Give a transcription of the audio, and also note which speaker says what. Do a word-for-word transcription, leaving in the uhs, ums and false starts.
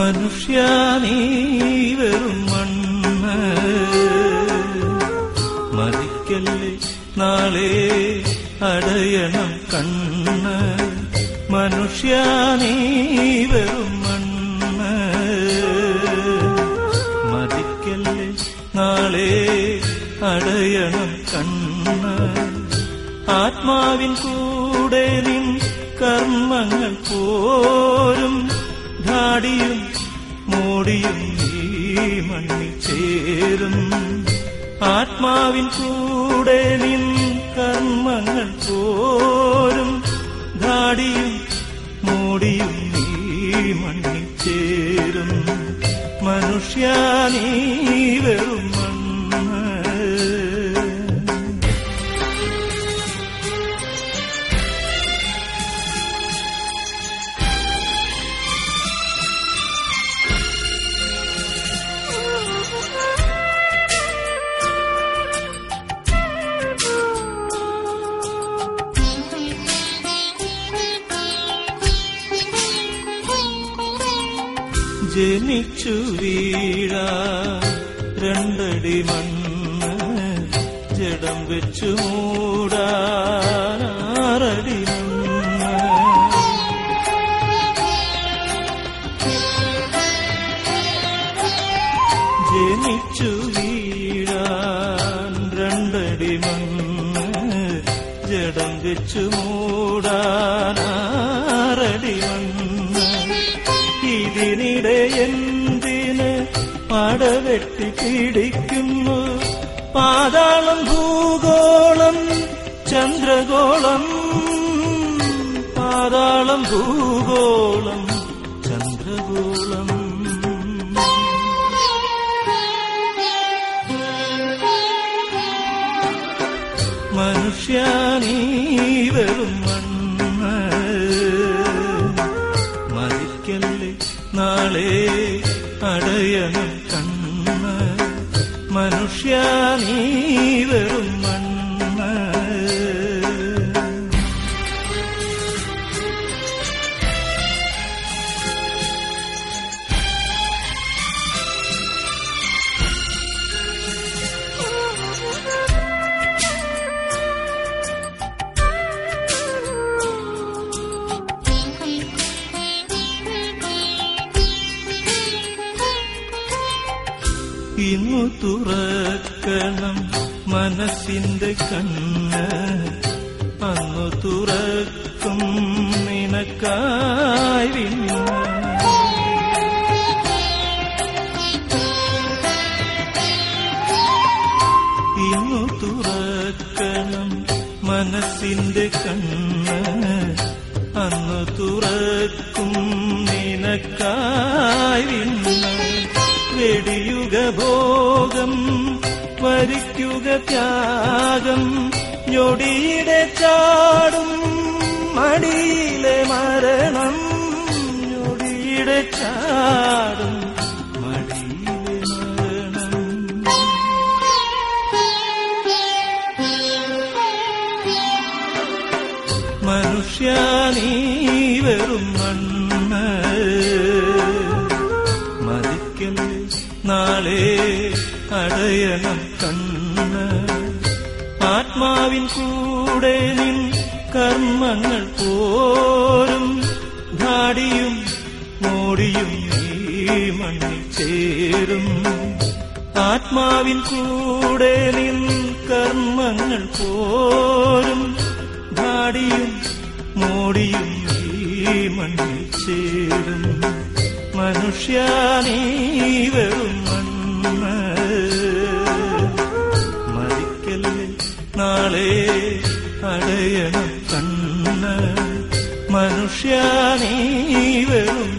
Speaker 1: മനുഷ്യാ നീ വെറും മണ്ണ്, മതിക്കല്ലേ നാളെ അടയണം കണ്ണ്. മനുഷ്യാ നീ വെറും മണ്ണ്, മതിക്കല്ലേ നാളെ അടയണം കണ്ണ്. ആത്മാവിൻ കൂടെ നിൻ കർമ്മങ്ങൾ പോരും, ധാടിയും മോടിയും ഈ മണ്ണിൽ ചേരും. ആത്മാവിൻ കൂടെ നിൻ കർമ്മങ്ങൾ പോരും, ധാടിയും മോടിയും ഈ മണ്ണിൽ ചേരും. മനുഷ്യാ നീ വെറും മണ്ണ്. ജനിച്ചു വീഴാ രണ്ടടി മണ്ണ്, ജഡം വെച്ചു മൂടാറടി മണ്ണ്. ജനിച്ചു വീഴാൻ രണ്ടടി മണ്ണ്, ജഡം വെച്ചു മൂടാറടി മണ്ണ്. ഇതിനിടെ എന്തിന് പടവെട്ടി പിടിക്കുന്നു? പാതാളം ഭൂഗോളം ചന്ദ്രഗോളം, പാതാളം ഭൂഗോളം ചന്ദ്രഗോളം. മനുഷ്യാ നീ വെറും മണ്ണ്, മതിക്കല്ലേ നാളെ അടയണം കണ്ണ്. മനുഷ്യാ നീ വെറും മണ്ണ്. ഇന്നു തുറക്കണം മനസ്സിന്റെ കണ്ണ്, അന്നു തുറക്കും നിനക്കായി വിണ്ണ്. ഇന്നു തുറക്കണം മനസ്സിന്റെ കണ്ണ്, അന്നു തുറക്കും നിനക്കായി വിണ്ണ്. വെടിയുക ഭോഗം, വരിക്കുക ത്യാഗം, ഞൊടിയുടെ ചാടും മടിയിലെ മരണം. ഞൊടിയുടെ ചാടും മടിയിലെ മരണം. മനുഷ്യാ നീ വെറും മണ്ണ്, മതിക്കല്ലേ നാളെ അടയണം കണ്ണ്. ആത്മാവിൻ കൂടെ നിൻ കർമ്മങ്ങൾ പോരും, ധാടിയും മോടിയും ഈ മണ്ണിൽ ചേരും. ആത്മാവിൻ കൂടെ നിൻ കർമ്മങ്ങൾ പോരും, ധാടിയും മോടിയും ഈ മണ്ണിൽ ചേരും. മനുഷ്യാ നീ വെറും മണ്ണ്, മതിക്കല്ലേ നാളെ അടയണം കണ്ണ്. മനുഷ്യാ നീ വെറും